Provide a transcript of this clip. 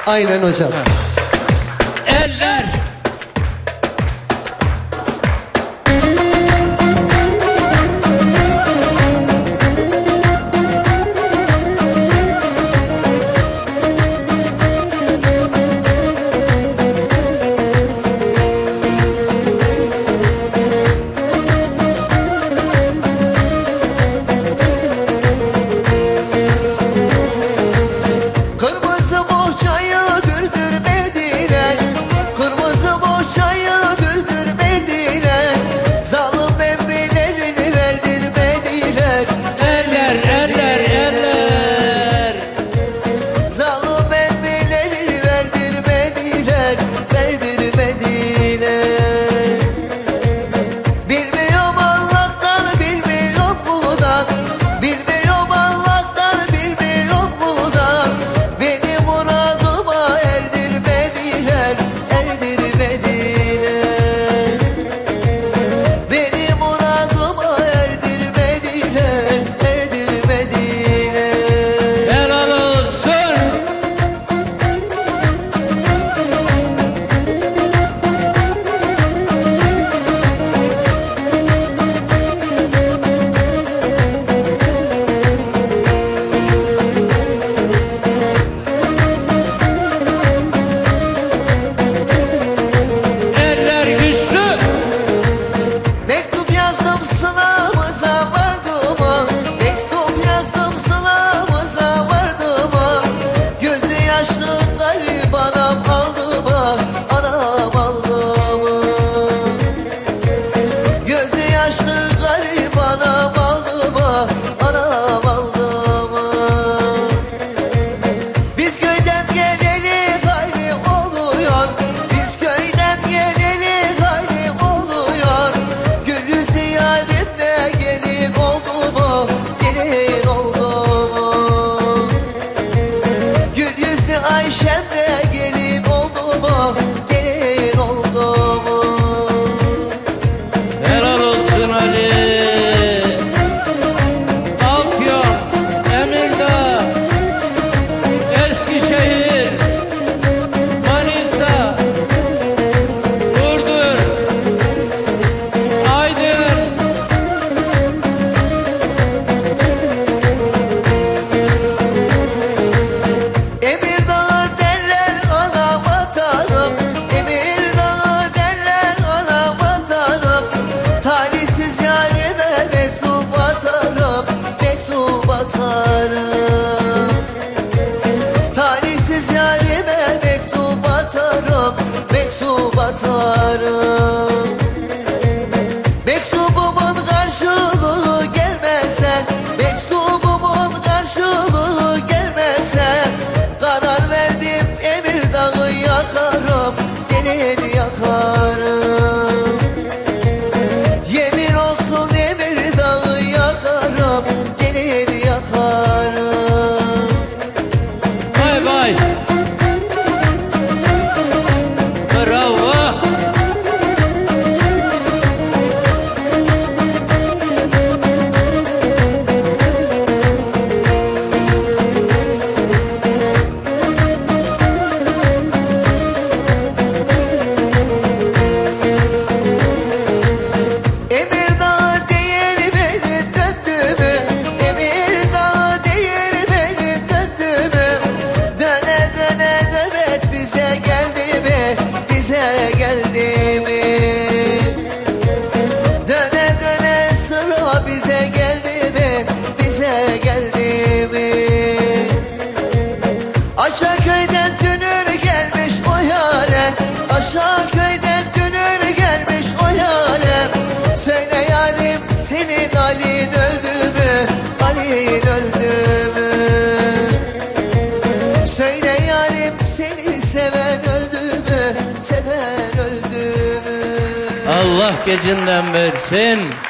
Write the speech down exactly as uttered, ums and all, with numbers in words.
Aynen hocam. Ha. Eller. Mektubumun karşılığı gelmese, mektubumun karşılığı gelmese, karar verdim Emir Dağı yakarım, delil yakarım. Yemin olsun Emir Dağı yakarım, delil yakarım. Vay vay. Bravo. Geldi mi? Döne döne sıra bize geldi mi? Bize geldi mi? Aşağı köyden dünür gelmiş o yâre, aşağı köyden dünür gelmiş o yâre. Söyle yarim senin Ali'n öldü mü? Ali'n öldü mü? Söyle yarim seni seven öldü mü? Seven öldü mü? Allah gecinden versin.